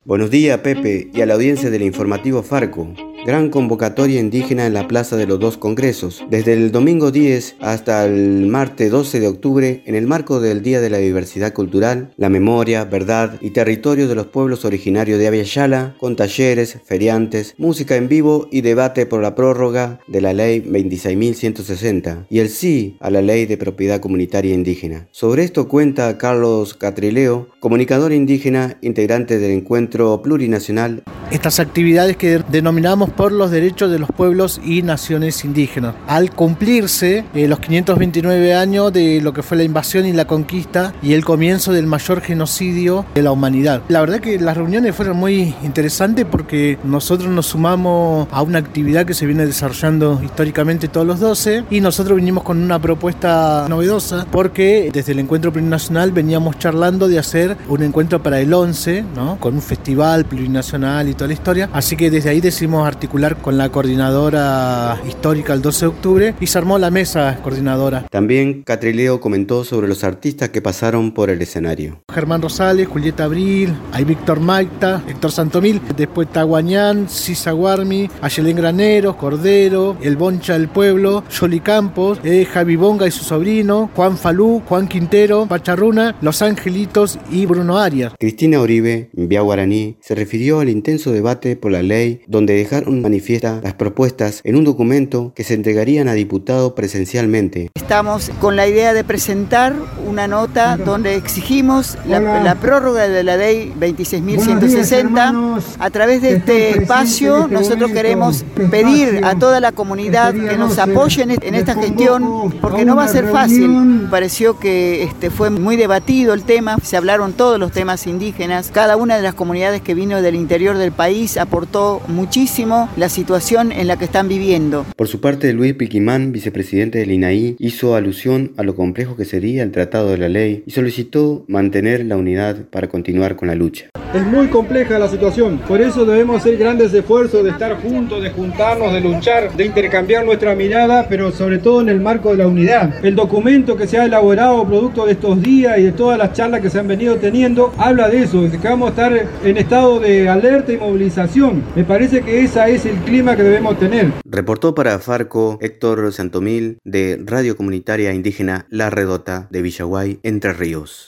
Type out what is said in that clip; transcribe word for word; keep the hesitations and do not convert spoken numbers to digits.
Buenos días, Pepe, y a la audiencia del informativo Farco. Gran convocatoria indígena en la Plaza de los Dos Congresos, desde el domingo diez hasta el martes doce de octubre, en el marco del Día de la Diversidad Cultural, la memoria, verdad y territorio de los pueblos originarios de Abya Yala, con talleres, feriantes, música en vivo y debate por la prórroga de la Ley veintiséis mil ciento sesenta y el sí a la Ley de Propiedad Comunitaria Indígena. Sobre esto cuenta Carlos Catrileo, comunicador indígena, integrante del Encuentro Plurinacional. Estas actividades que denominamos por los derechos de los pueblos y naciones indígenas. Al cumplirse eh, los quinientos veintinueve años de lo que fue la invasión y la conquista y el comienzo del mayor genocidio de la humanidad. La verdad que las reuniones fueron muy interesantes porque nosotros nos sumamos a una actividad que se viene desarrollando históricamente todos los doce y nosotros vinimos con una propuesta novedosa porque desde el Encuentro Plurinacional veníamos charlando de hacer un encuentro para el once, ¿no? Con un festival plurinacional y toda la historia, así que desde ahí decidimos articular con la coordinadora histórica el doce de octubre y se armó la mesa coordinadora. También Catrileo comentó sobre los artistas que pasaron por el escenario. Germán Rosales, Julieta Abril, hay Víctor Maita, Héctor Santomil, después Taguañán, Sisa Guarmi, Ayelén Graneros, Cordero, El Boncha del Pueblo, Yoli Campos, eh, Javi Bonga y su sobrino, Juan Falú, Juan Quintero, Pacharruna, Los Angelitos y Bruno Arias. Cristina Uribe, en Vía Guaraní, se refirió al intenso debate por la ley donde dejaron manifiestas las propuestas en un documento que se entregarían a diputados presencialmente. Estamos con la idea de presentar una nota donde exigimos la, la prórroga de la ley veintiséis mil ciento sesenta. A través de este espacio nosotros queremos pedir a toda la comunidad que nos apoyen en esta gestión porque no va a ser fácil. Pareció que este, fue muy debatido el tema, se hablaron todos los temas indígenas. Cada una de las comunidades que vino del interior del país aportó muchísimo la situación en la que están viviendo. Por su parte, Luis Piquimán, vicepresidente del I N A I, hizo alusión a lo complejo que sería el tratado de la ley y solicitó mantener la unidad para continuar con la lucha. Es muy compleja la situación, por eso debemos hacer grandes esfuerzos de estar juntos, de juntarnos, de luchar, de intercambiar nuestra mirada, pero sobre todo en el marco de la unidad. El documento que se ha elaborado producto de estos días y de todas las charlas que se han venido teniendo, habla de eso, de que vamos a estar en estado de alerta y movilización. Me parece que ese es el clima que debemos tener. Reportó para Farco Héctor Santomil de Radio Comunitaria Indígena La Redota de Villaguay, Entre Ríos.